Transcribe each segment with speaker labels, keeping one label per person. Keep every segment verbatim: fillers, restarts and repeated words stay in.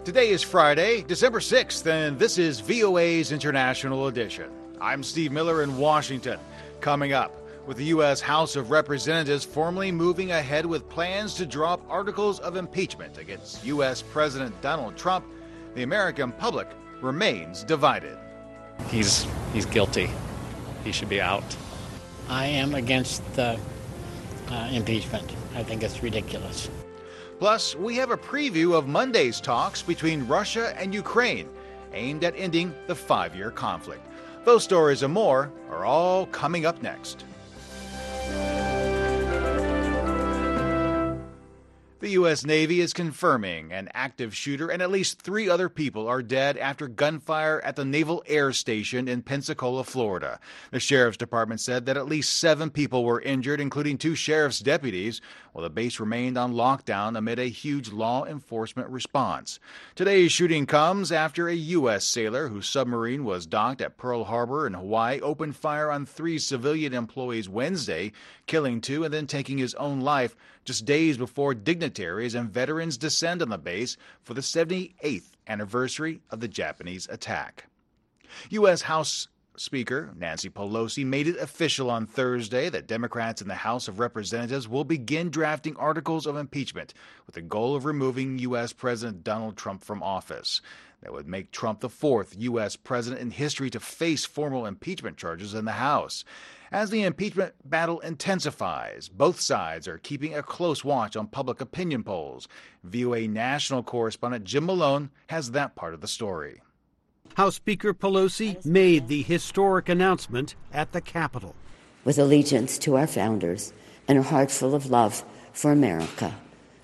Speaker 1: Today is Friday, December sixth, and this is V O A's International Edition. I'm Steve Miller in Washington. Coming up, with the U S House of Representatives formally moving ahead with plans to drop articles of impeachment against U S President Donald Trump, the American public remains divided.
Speaker 2: He's he's guilty. He should be out.
Speaker 3: I am against the uh, impeachment. I think it's ridiculous.
Speaker 1: Plus, we have a preview of Monday's talks between Russia and Ukraine, aimed at ending the five-year conflict. Those stories and more are all coming up next. The U S Navy is confirming an active shooter and at least three other people are dead after gunfire at the Naval Air Station in Pensacola, Florida. The Sheriff's Department said that at least seven people were injured, including two sheriff's deputies, while the base remained on lockdown amid a huge law enforcement response. Today's shooting comes after a U S sailor whose submarine was docked at Pearl Harbor in Hawaii opened fire on three civilian employees Wednesday, killing two and then taking his own life just days before dignitaries and veterans descend on the base for the seventy-eighth anniversary of the Japanese attack. U S House Speaker Nancy Pelosi made it official on Thursday that Democrats in the House of Representatives will begin drafting articles of impeachment with the goal of removing U S President Donald Trump from office. That would make Trump the fourth U S president in history to face formal impeachment charges in the House. As the impeachment battle intensifies, both sides are keeping a close watch on public opinion polls. V O A national correspondent Jim Malone has that part of the story.
Speaker 4: House Speaker Pelosi made the historic announcement at the Capitol.
Speaker 5: With allegiance to our founders and a heart full of love for America,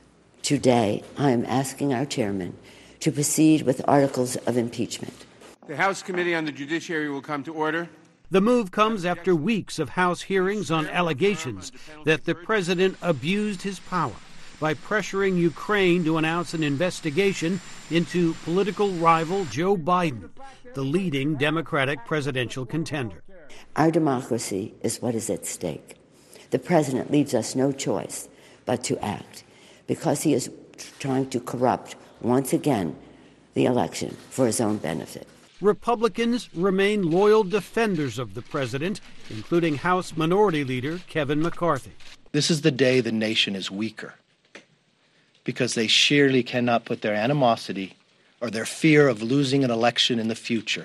Speaker 5: today I am asking our chairman to proceed with articles of impeachment.
Speaker 6: The House Committee on the Judiciary will come to order.
Speaker 4: The move comes after weeks of House hearings on allegations that the president abused his power by pressuring Ukraine to announce an investigation into political rival Joe Biden, the leading Democratic presidential contender.
Speaker 5: Our democracy is what is at stake. The president leaves us no choice but to act because he is trying to corrupt, once again, the election for his own benefit.
Speaker 4: Republicans remain loyal defenders of the president, including House Minority Leader Kevin McCarthy.
Speaker 7: This is the day the nation is weaker because they surely cannot put their animosity or their fear of losing an election in the future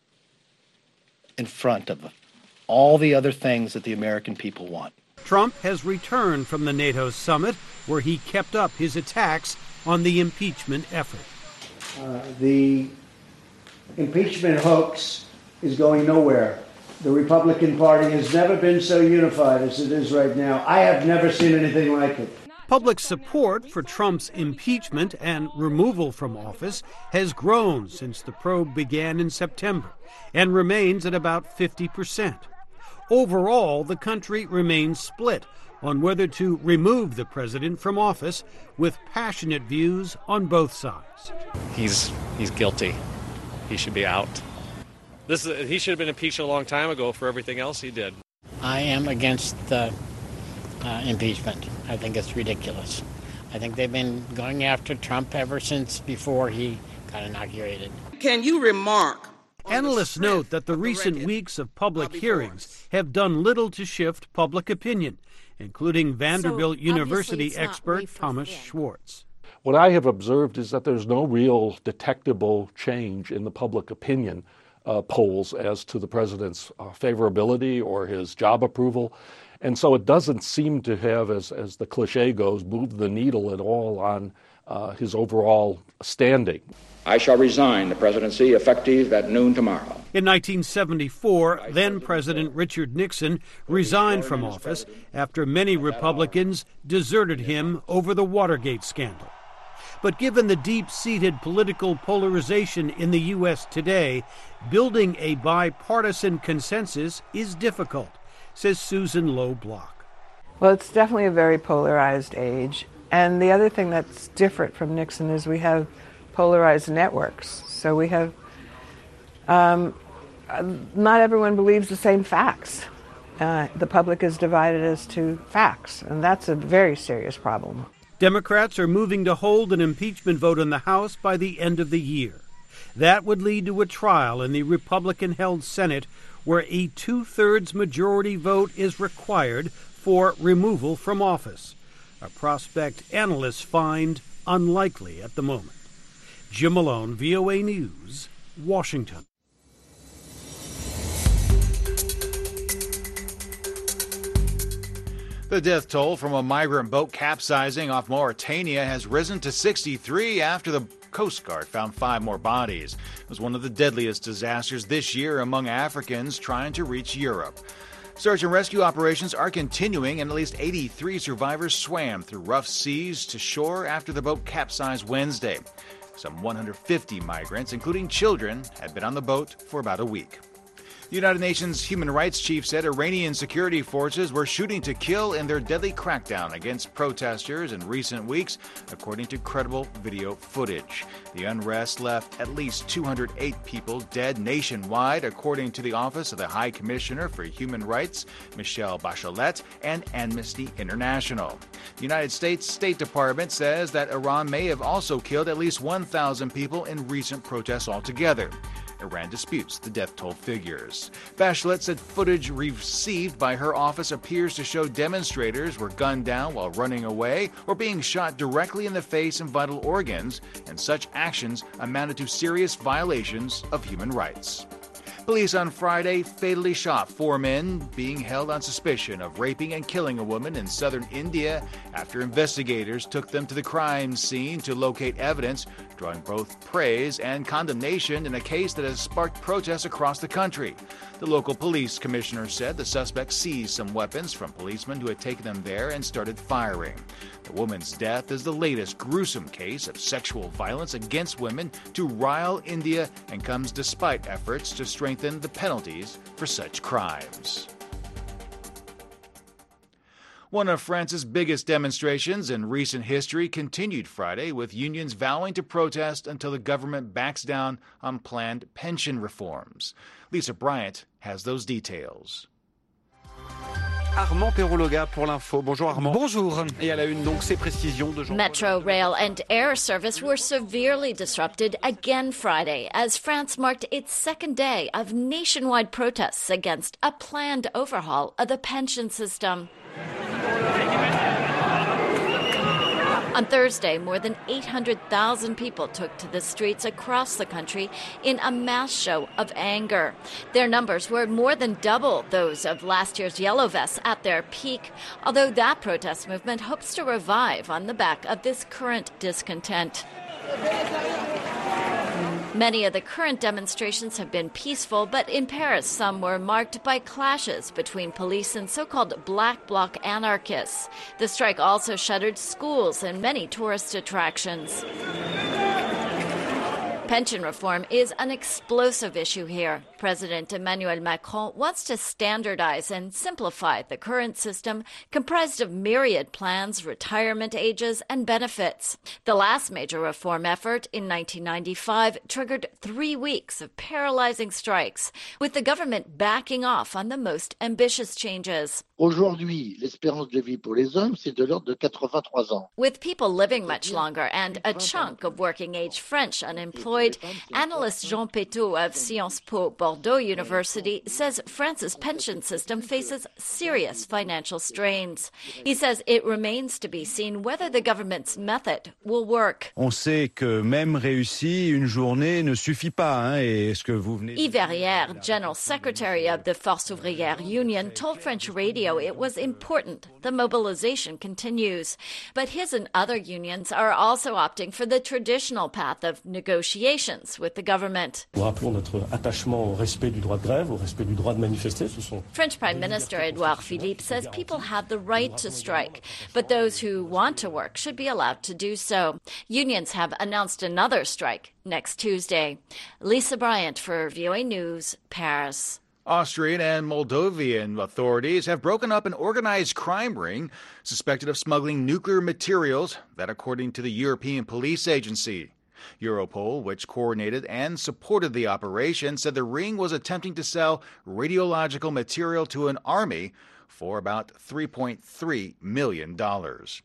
Speaker 7: in front of all the other things that the American people want.
Speaker 4: Trump has returned from the NATO summit where he kept up his attacks on the impeachment effort.
Speaker 8: Uh, the impeachment hoax is going nowhere. The Republican Party has never been so unified as it is right now. I have never seen anything like it.
Speaker 4: Public support for Trump's impeachment and removal from office has grown since the probe began in September and remains at about fifty percent. Overall, the country remains split on whether to remove the president from office, with passionate views on both sides.
Speaker 2: He's he's guilty. He should be out. This is, he should have been impeached a long time ago for everything else he did.
Speaker 3: I am against the uh, impeachment. I think it's ridiculous. I think they've been going after Trump ever since before he got inaugurated.
Speaker 9: Can you remark?
Speaker 4: Analysts note that the recent weeks of public hearings have done little to shift public opinion, including Vanderbilt
Speaker 10: so,
Speaker 4: University expert Thomas Schwartz.
Speaker 10: What I have observed is that there's no real detectable change in the public opinion uh, polls as to the president's uh, favorability or his job approval. And so it doesn't seem to have, as, as the cliche goes, moved the needle at all on uh, his overall standing.
Speaker 11: I shall resign the presidency effective at noon tomorrow.
Speaker 4: In nineteen seventy-four, then-President Richard Nixon resigned from office after many Republicans deserted him over the Watergate scandal. But given the deep-seated political polarization in the U S today, building a bipartisan consensus is difficult, says Susan Lowe Block.
Speaker 12: Well, it's definitely a very polarized age. And the other thing that's different from Nixon is we have polarized networks. So we have, um, not everyone believes the same facts. Uh, the public is divided as to facts, and that's a very serious problem.
Speaker 4: Democrats are moving to hold an impeachment vote in the House by the end of the year. That would lead to a trial in the Republican-held Senate where a two-thirds majority vote is required for removal from office, a prospect analysts find unlikely at the moment. Jim Malone, V O A News, Washington.
Speaker 1: The death toll from a migrant boat capsizing off Mauritania has risen to sixty-three after the Coast Guard found five more bodies. It was one of the deadliest disasters this year among Africans trying to reach Europe. Search and rescue operations are continuing, and at least eighty-three survivors swam through rough seas to shore after the boat capsized Wednesday. Some one hundred fifty migrants, including children, had been on the boat for about a week. The United Nations human rights chief said Iranian security forces were shooting to kill in their deadly crackdown against protesters in recent weeks, according to credible video footage. The unrest left at least two hundred eight people dead nationwide, according to the Office of the High Commissioner for Human Rights, Michelle Bachelet, and Amnesty International. The United States State Department says that Iran may have also killed at least one thousand people in recent protests altogether. Iran disputes the death toll figures. Bachelet said footage received by her office appears to show demonstrators were gunned down while running away or being shot directly in the face and vital organs, and such actions amounted to serious violations of human rights. Police on Friday fatally shot four men being held on suspicion of raping and killing a woman in southern India after investigators took them to the crime scene to locate evidence, drawing both praise and condemnation in a case that has sparked protests across the country. The local police commissioner said the suspect seized some weapons from policemen who had taken them there and started firing. The woman's death is the latest gruesome case of sexual violence against women to rile India and comes despite efforts to strengthen the penalties for such crimes. One of France's biggest demonstrations in recent history continued Friday, with unions vowing to protest until the government backs down on planned pension reforms. Lisa Bryant has those details.
Speaker 9: Armand Perrologa pour l'info. Bonjour Armand. Bonjour. Et à la une donc ces précisions de Jean.
Speaker 13: Metro, rail and air service were severely disrupted again Friday as France marked its second day of nationwide protests against a planned overhaul of the pension system. On Thursday, more than eight hundred thousand people took to the streets across the country in a mass show of anger. Their numbers were more than double those of last year's Yellow Vests at their peak, although that protest movement hopes to revive on the back of this current discontent. Many of the current demonstrations have been peaceful, but in Paris, some were marked by clashes between police and so-called black bloc anarchists. The strike also shuttered schools and many tourist attractions. Pension reform is an explosive issue here. President Emmanuel Macron wants to standardize and simplify the current system comprised of myriad plans, retirement ages, and benefits. The last major reform effort in nineteen ninety-five triggered three weeks of paralyzing strikes, with the government backing off on the most ambitious changes.
Speaker 14: Aujourd'hui, l'espérance de vie pour les hommes, c'est de l'ordre de quatre-vingt-trois ans.
Speaker 13: With people living much longer and a chunk of working-age French unemployed, analyst Jean Pétot of Sciences Po Bordeaux University says France's pension system faces serious financial strains. He says it remains to be seen whether the government's method will work.
Speaker 15: On sait que même réussi, une journée ne suffit pas. Hein, et ce que vous venez...
Speaker 13: Yves Verrières, general secretary of the Force Ouvrière Union, told French radio it was important the mobilization continues. But his and other unions are also opting for the traditional path of negotiations with the government.
Speaker 16: Rappelons notre attachement au respect du droit de grève, au respect du droit de manifester. Ce sont...
Speaker 13: French Prime Minister Edouard Philippe says people have the right to strike, but those who want to work should be allowed to do so. Unions have announced another strike next Tuesday. Lisa Bryant for V O A News, Paris.
Speaker 1: Austrian and Moldovan authorities have broken up an organized crime ring suspected of smuggling nuclear materials, that according to the European Police Agency. Europol, which coordinated and supported the operation, said the ring was attempting to sell radiological material to an army for about three point three million dollars.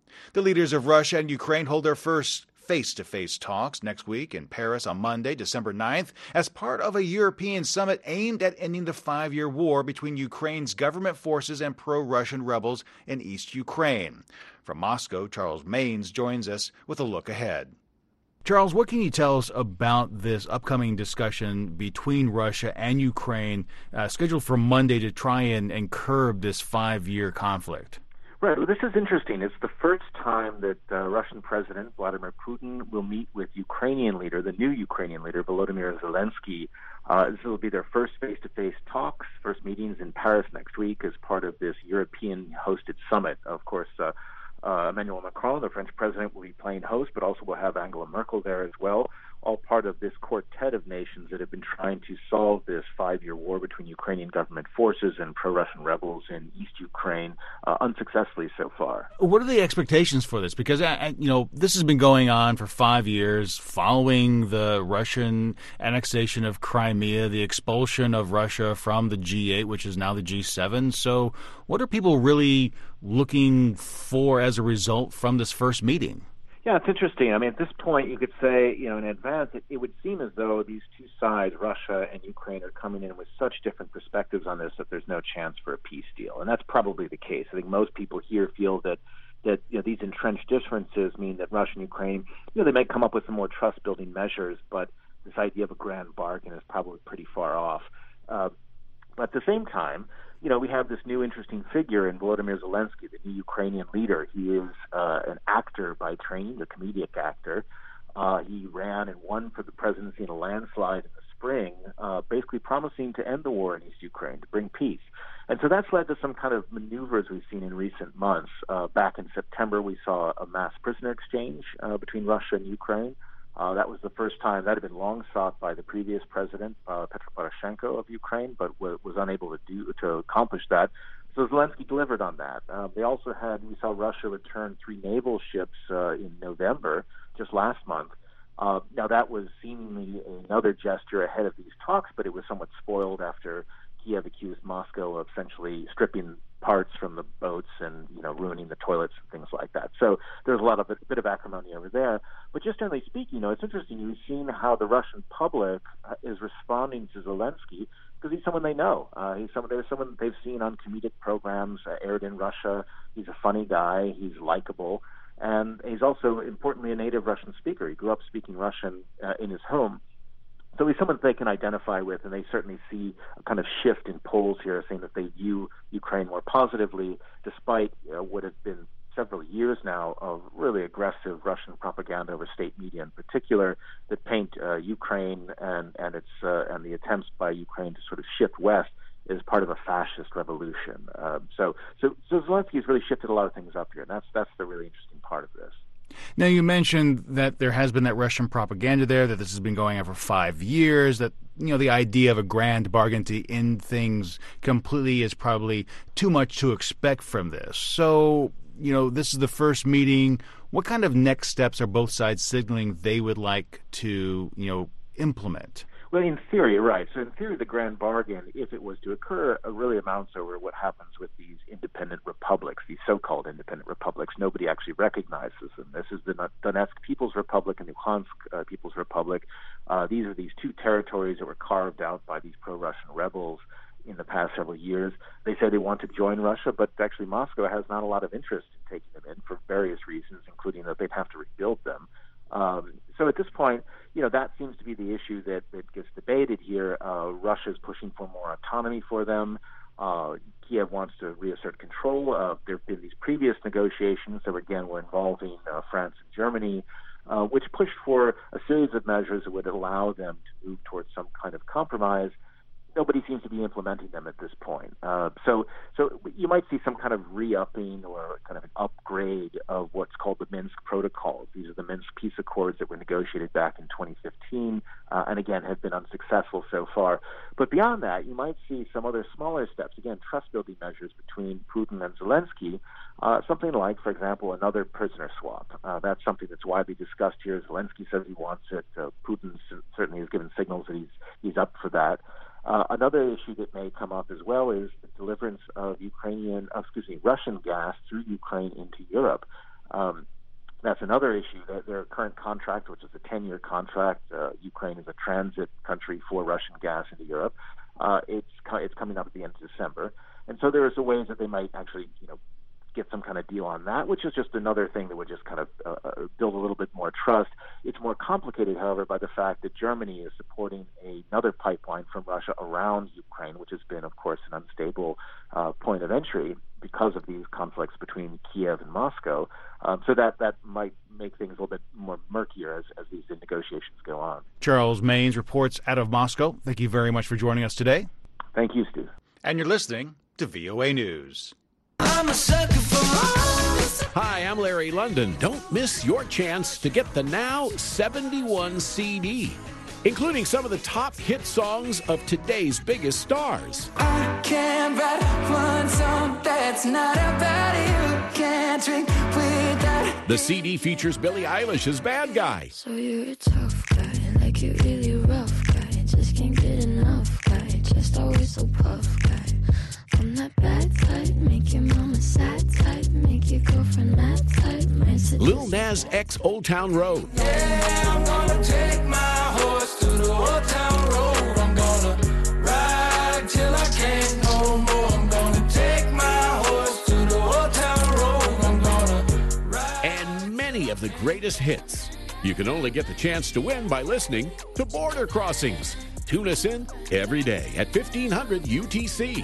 Speaker 1: The leaders of Russia and Ukraine hold their first face-to-face talks next week in Paris on Monday, December ninth, as part of a European summit aimed at ending the five-year war between Ukraine's government forces and pro-Russian rebels in East Ukraine. From Moscow, Charles Maynes joins us with a look ahead. Charles, what can you tell us about this upcoming discussion between Russia and Ukraine, uh, scheduled for Monday to try and, and curb this five-year conflict?
Speaker 17: Right. Well, this is interesting. It's the first time that uh, Russian President Vladimir Putin will meet with Ukrainian leader, the new Ukrainian leader, Volodymyr Zelensky. Uh, this will be their first face-to-face talks, first meetings in Paris next week as part of this European-hosted summit. Of course, uh, uh, Emmanuel Macron, the French president, will be playing host, but also we'll have Angela Merkel there as well, all part of this quartet of nations that have been trying to solve this five-year war between Ukrainian government forces and pro-Russian rebels in East Ukraine, uh, unsuccessfully so far.
Speaker 1: What are the expectations for this? Because, you know, this has been going on for five years following the Russian annexation of Crimea, the expulsion of Russia from the G eight, which is now the G seven. So what are people really looking for as a result from this first meeting?
Speaker 17: Yeah, it's interesting. I mean, at this point, you could say, you know, in advance, it, it would seem as though these two sides, Russia and Ukraine, are coming in with such different perspectives on this that there's no chance for a peace deal. And that's probably the case. I think most people here feel that, that you know, these entrenched differences mean that Russia and Ukraine, you know, they may come up with some more trust-building measures, but this idea of a grand bargain is probably pretty far off. Uh, but at the same time, you know, we have this new interesting figure in Volodymyr Zelensky, the new Ukrainian leader. He is uh, an actor by training, a comedic actor. Uh, he ran and won for the presidency in a landslide in the spring, uh, basically promising to end the war in East Ukraine, to bring peace. And so that's led to some kind of maneuvers we've seen in recent months. Uh, back in September, we saw a mass prisoner exchange uh, between Russia and Ukraine. Uh, that was the first time that had been long sought by the previous president, uh, Petro Poroshenko of Ukraine, but w- was unable to do to accomplish that. So Zelensky delivered on that. Uh, they also had, we saw Russia return three naval ships uh, in November, just last month. Uh, now that was seemingly another gesture ahead of these talks, but it was somewhat spoiled after Kiev accused Moscow of essentially stripping parts from the boats and, you know, ruining the toilets and things like that. So there's a lot of a bit of acrimony over there. But just generally speaking, you know, it's interesting. You've seen how the Russian public uh, is responding to Zelensky because he's someone they know. Uh, he's someone there's someone they've seen on comedic programs uh, aired in Russia. He's a funny guy. He's likable, and he's also importantly a native Russian speaker. He grew up speaking Russian uh, in his home. So he's someone they can identify with, and they certainly see a kind of shift in polls here, saying that they view Ukraine more positively, despite uh, what has been several years now of really aggressive Russian propaganda over state media in particular that paint uh, Ukraine and and its uh, and the attempts by Ukraine to sort of shift west as part of a fascist revolution. Uh, so so so Zelensky has really shifted a lot of things up here, and that's that's the really interesting part of this.
Speaker 1: Now, you mentioned that there has been that Russian propaganda there, that this has been going on for five years, that, you know, the idea of a grand bargain to end things completely is probably too much to expect from this. So, you know, this is the first meeting. What kind of next steps are both sides signaling they would like to, you know, implement?
Speaker 17: Well, in theory, right. So in theory, the grand bargain, if it was to occur, uh, really amounts over what happens with these independent republics, these so-called independent republics. Nobody actually recognizes them. This is the Donetsk People's Republic and the Luhansk uh, People's Republic. Uh, these are these two territories that were carved out by these pro-Russian rebels in the past several years. They say they want to join Russia, but actually Moscow has not a lot of interest in taking them in for various reasons, including that they'd have to rebuild them. Um, so at this point, you know, that seems to be the issue that, that gets debated here. Uh, Russia is pushing for more autonomy for them. Uh, Kiev wants to reassert control. Uh, there have been these previous negotiations that, again, were involving uh, France and Germany, uh, which pushed for a series of measures that would allow them to move towards some kind of compromise. Nobody seems to be implementing them at this point. Uh, so, so you might see some kind of re-upping or kind of an upgrade of what's called the Minsk Protocols. These are the Minsk peace accords that were negotiated back in twenty fifteen, uh, and again have been unsuccessful so far. But beyond that, you might see some other smaller steps. Again, trust-building measures between Putin and Zelensky. Uh, something like, for example, another prisoner swap. Uh, that's something that's widely discussed here. Zelensky says he wants it. Uh, Putin certainly has given signals that he's he's up for that. Uh, another issue that may come up as well is the deliverance of Ukrainian, uh, excuse me, Russian gas through Ukraine into Europe. Um, that's another issue. Their, their current contract, which is a ten-year contract, uh, Ukraine is a transit country for Russian gas into Europe. Uh, it's it's coming up at the end of December, and so there are some ways that they might actually, you know, get some kind of deal on that, which is just another thing that would just kind of uh, build a little bit more trust. It's more complicated, however, by the fact that Germany is supporting another pipeline from Russia around Ukraine, which has been, of course, an unstable uh, point of entry because of these conflicts between Kiev and Moscow. Um, so that, that might make things a little bit more murkier as, as these negotiations go on.
Speaker 1: Charles Maynes reports out of Moscow. Thank you very much for joining us today.
Speaker 17: Thank you, Steve.
Speaker 1: And you're listening to V O A News.
Speaker 18: I'm a sucker for more. Hi, I'm Larry London. Don't miss your chance to get the Now seventy-one C D, including some of the top hit songs of today's biggest stars.
Speaker 19: I can't write one song that's not about you. Can't drink without.
Speaker 18: The C D features Billie Eilish as Bad Guy.
Speaker 19: So you're a tough guy, like you're really rough guy. Just can't get enough guy, just always so puff guy. I'm that bad type, make your mama sad type, make your girlfriend mad type.
Speaker 18: Lil Nas X Old Town Road.
Speaker 19: Yeah, I'm gonna take my horse to the Old Town Road. I'm gonna ride till I can't no more. I'm gonna take my horse to the Old Town Road. I'm gonna ride.
Speaker 18: And many of the greatest hits. You can only get the chance to win by listening to Border Crossings. Tune us in every day at fifteen hundred U T C.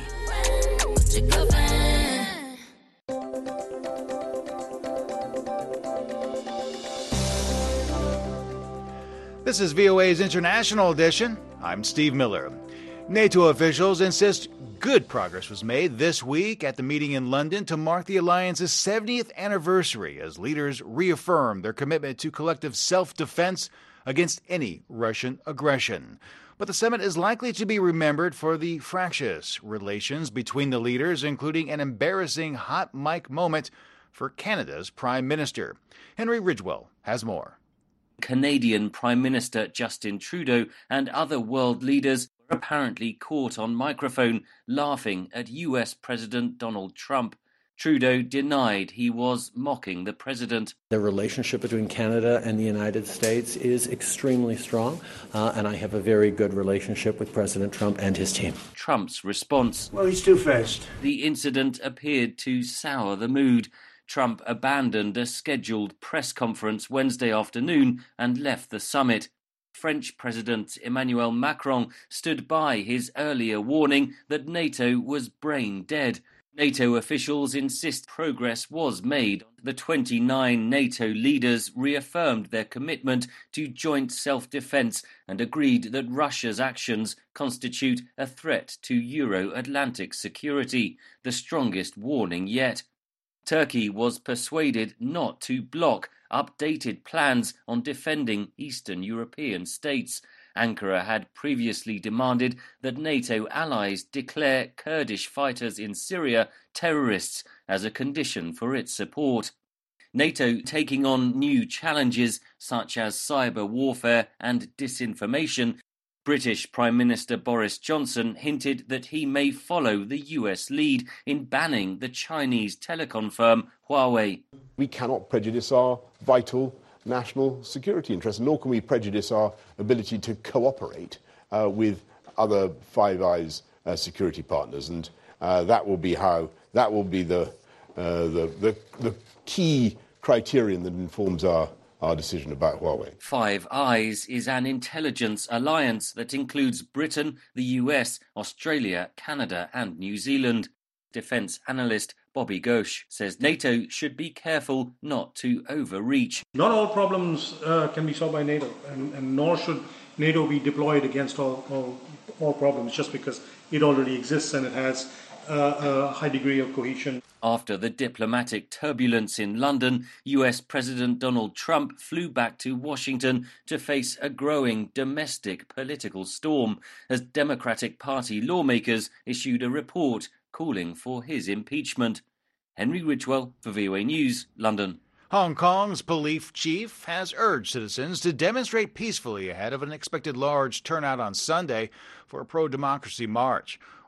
Speaker 1: This is V O A's International Edition. I'm Steve Miller. NATO officials insist good progress was made this week at the meeting in London to mark the alliance's seventieth anniversary as leaders reaffirm their commitment to collective self-defense against any Russian aggression. But the summit is likely to be remembered for the fractious relations between the leaders, including an embarrassing hot mic moment for Canada's Prime Minister. Henry Ridgwell has more.
Speaker 20: Canadian Prime Minister Justin Trudeau and other world leaders were apparently caught on microphone laughing at U S President Donald Trump. Trudeau denied he was mocking the president.
Speaker 21: The relationship between Canada and the United States is extremely strong, uh, and I have a very good relationship with President Trump and his team.
Speaker 20: Trump's response:
Speaker 8: well, he's too fast.
Speaker 20: The incident appeared to sour the mood. Trump abandoned a scheduled press conference Wednesday afternoon and left the summit. French President Emmanuel Macron stood by his earlier warning that NATO was brain dead. NATO officials insist progress was made. The twenty-nine NATO leaders reaffirmed their commitment to joint self-defense and agreed that Russia's actions constitute a threat to Euro-Atlantic security, the strongest warning yet. Turkey was persuaded not to block updated plans on defending Eastern European states. Ankara had previously demanded that NATO allies declare Kurdish fighters in Syria terrorists as a condition for its support. NATO taking on new challenges such as cyber warfare and disinformation. British Prime Minister Boris Johnson hinted that he may follow the U S lead in banning the Chinese telecom firm Huawei.
Speaker 22: We cannot prejudice our vital national security interests, nor can we prejudice our ability to cooperate uh, with other Five Eyes uh, security partners, and uh, that will be how that will be the, uh, the the the key criterion that informs our. Our decision about Huawei.
Speaker 20: Five Eyes is an intelligence alliance that includes Britain, the U S, Australia, Canada and New Zealand. Defence analyst Bobby Ghosh says NATO should be careful not to overreach.
Speaker 23: Not all problems uh, can be solved by NATO, and, and nor should NATO be deployed against all, all, all problems just because it already exists and it has uh, a high degree of cohesion.
Speaker 20: After the diplomatic turbulence in London, U S President Donald Trump flew back to Washington to face a growing domestic political storm as Democratic Party lawmakers issued a report calling for his impeachment. Henry Ridgwell for V O A News, London.
Speaker 1: Hong Kong's police chief has urged citizens to demonstrate peacefully ahead of an expected large turnout on Sunday for a pro-democracy march.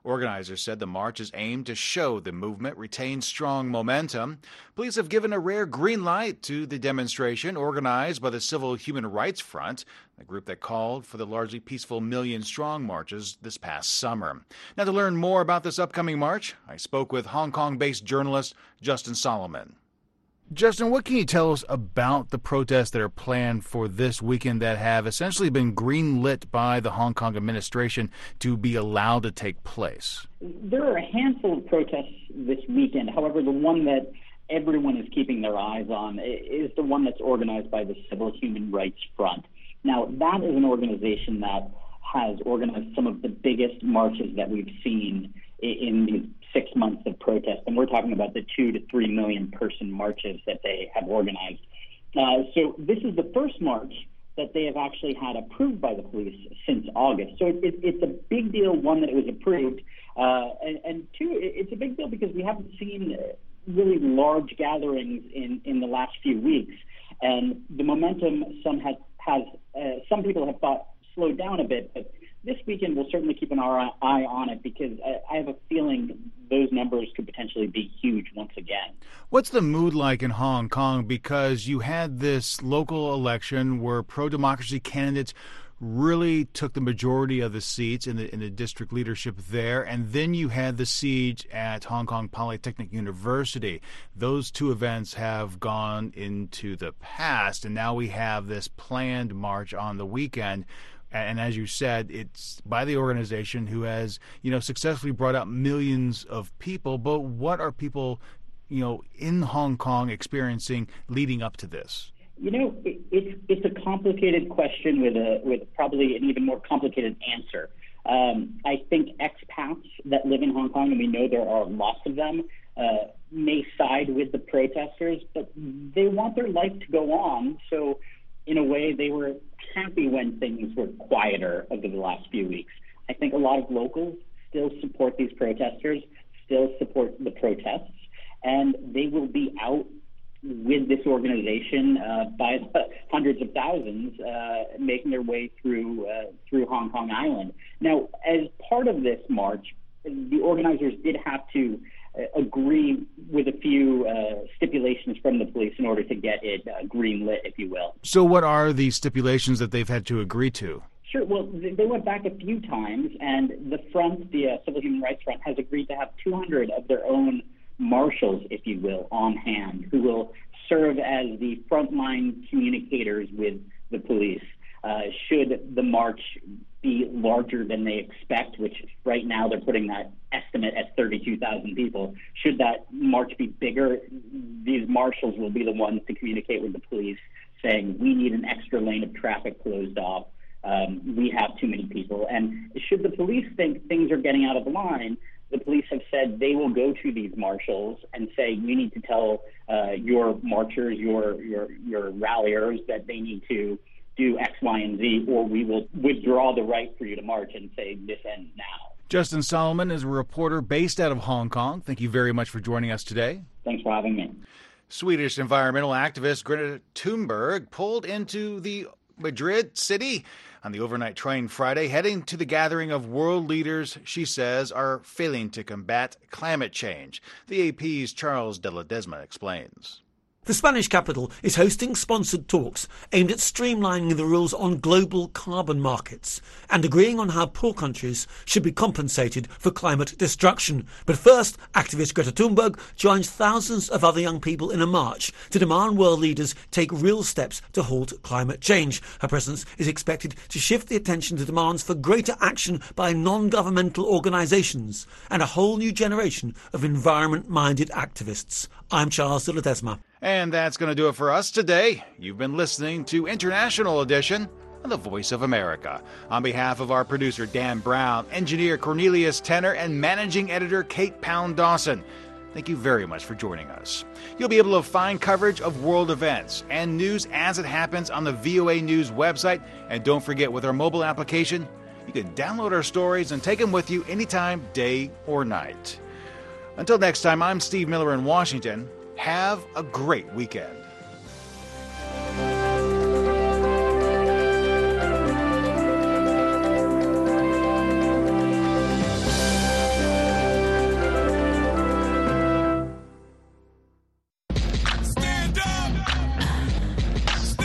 Speaker 1: Organizers said the march is aimed to show the movement retains strong momentum. Police have given a rare green light to the demonstration organized by the Civil Human Rights Front, the group that called for the largely peaceful Million Strong marches this past summer. Now, to learn more about this upcoming march, I spoke with Hong Kong-based journalist Justin Solomon. Justin, what can you tell us about the protests that are planned for this weekend that have essentially been greenlit by the Hong Kong administration to be allowed to take place?
Speaker 5: There are a handful of protests this weekend. However, the one that everyone is keeping their eyes on is the one that's organized by the Civil Human Rights Front. Now, that is an organization that has organized some of the biggest marches that we've seen in these six months of protest, and we're talking about the two to three million person marches that they have organized. Uh, so this is the first march that they have actually had approved by the police since August. So it, it, it's a big deal, one, that it was approved, uh, and, and two, it, it's a big deal because we haven't seen really large gatherings in, in the last few weeks, and the momentum some has, has uh, some people have thought slowed down a bit, but this weekend we'll certainly keep an eye on it because I have a feeling those numbers could potentially be huge once again.
Speaker 1: What's the mood like in Hong Kong? Because you had this local election where pro-democracy candidates really took the majority of the seats in the in the district leadership there, and then you had the siege at Hong Kong Polytechnic University. Those two events have gone into the past, and now we have this planned march on the weekend. And as you said, it's by the organization who has, you know, successfully brought out millions of people. But what are people, you know, in Hong Kong experiencing leading up to this?
Speaker 5: You know, it, it's it's a complicated question with a with probably an even more complicated answer. Um, I think expats that live in Hong Kong, and we know there are lots of them, uh, may side with the protesters, but they want their life to go on. So, in a way, they were happy when things were quieter over the last few weeks. I think a lot of locals still support these protesters, still support the protests, and they will be out with this organization uh, by the hundreds of thousands uh, making their way through uh, through Hong Kong Island. Now, as part of this march, the organizers did have to uh, agree with a few uh, stipulations from the police in order to get it uh, green-lit, if you will.
Speaker 1: So what are the stipulations that they've had to agree to?
Speaker 5: Sure. Well, they went back a few times, and the front, the uh, Civil Human Rights Front, has agreed to have two hundred of their own marshals, if you will, on hand, who will serve as the frontline communicators with the police. Uh, should the march be larger than they expect, which right now they're putting that estimate at thirty-two thousand people, should that march be bigger, these marshals will be the ones to communicate with the police, saying, we need an extra lane of traffic closed off. Um, we have too many people. And should the police think things are getting out of line, the police have said they will go to these marshals and say, you need to tell uh, your marchers, your, your, your ralliers that they need to do X, Y, and Z, or we will withdraw the right for you to march and say this ends now.
Speaker 1: Justin Solomon is a reporter based out of Hong Kong. Thank you very much for joining us today.
Speaker 5: Thanks for having me.
Speaker 1: Swedish environmental activist Greta Thunberg pulled into the Madrid city on the overnight train Friday, heading to the gathering of world leaders she says are failing to combat climate change. The A P's Charles de Ledesma explains.
Speaker 6: The Spanish capital is hosting sponsored talks aimed at streamlining the rules on global carbon markets and agreeing on how poor countries should be compensated for climate destruction. But first, activist Greta Thunberg joins thousands of other young people in a march to demand world leaders take real steps to halt climate change. Her presence is expected to shift the attention to demands for greater action by non-governmental organisations and a whole new generation of environment-minded activists. I'm Charles de Ledesma.
Speaker 1: And that's going to do it for us today. You've been listening to International Edition of The Voice of America. On behalf of our producer, Dan Brown, engineer Cornelius Tenner, and managing editor Kate Pound-Dawson, thank you very much for joining us. You'll be able to find coverage of world events and news as it happens on the V O A News website. And don't forget, with our mobile application, you can download our stories and take them with you anytime, day or night. Until next time, I'm Steve Miller in Washington. Have a great weekend.